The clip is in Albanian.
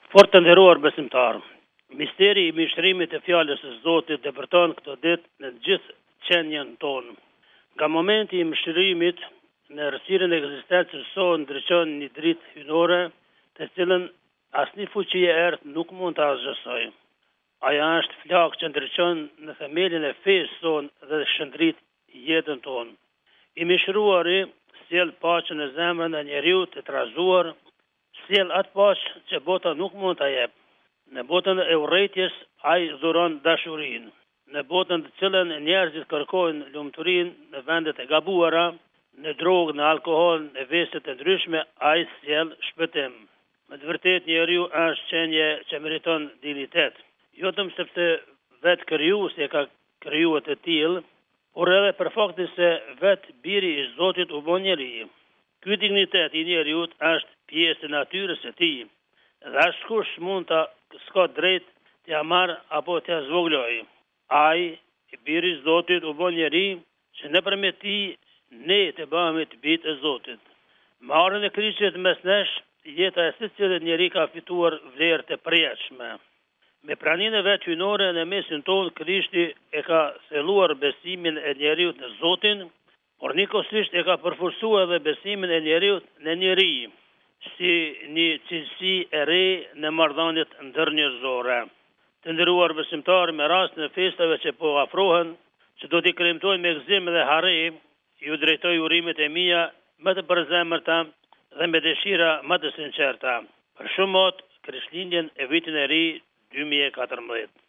Fort të nderuar besimtarë, misteri i mishërimit e fjalës së Zotit depërton këtë ditë në gjithë qenjen tonë. Nga momenti i mishërimit në errësirën e ekzistencës sonë ndriçon një dritë hynore, të cilën asnjë fuqi e errët nuk mund ta zgjasojë. Aja është flakë që ndriçon në themelin e fesë sonë dhe shëndrit jetën tonë. I mishëruari sjell paqen në zemrën e njeriu të trazuar, sjell atë paqë që bota nuk mund ta jep. Në botën e urrëties ai dhuron dashurinë. Në botën të cilën njerëzit kërkojnë lumturinë në vendet e gabuara, në drogë, në alkool, në vese të ndryshme, ai sjell shpëtim. Me të vërtetë njeriu është qenie që meriton dignitet. Jo vetëm sepse vetë krijuesi e ka krijuar të tillë, por edhe për faktin se vetë biri i Zotit u bë njeri. Ky dignitet i njeriut është pjesë e natyrës së tij. Dhe askush s'ka drejt t'ja marr apo t'ja zvogloj. Ai, biri i Zotit u bë njeri që nëpërmjet tij ne të bëhemi të bijtë e Zotit. Me ardhmën e Krishtit mes nesh, jeta e secilit njeri ka fituar vlerë të përjetshme. Me praninë e vet hynore në mesin tonë, Krishti e ka thelluar besimin e njeriut në Zotin, por nikosisht e ka përforcuar edhe besimin e njeriut në njeri, si një cilësi e re në marrëdhëniet ndërnjerëzore. Të nderuar besimtarë, me rastin e festave që po afrohen, që do t'i kremtojnë me gëzim dhe harre, ju drejtoj urimet e mia më të përzemërta dhe me dëshira më të sinqerta. Për shumë mot, Krishtlindjen e vitit e ri 2014.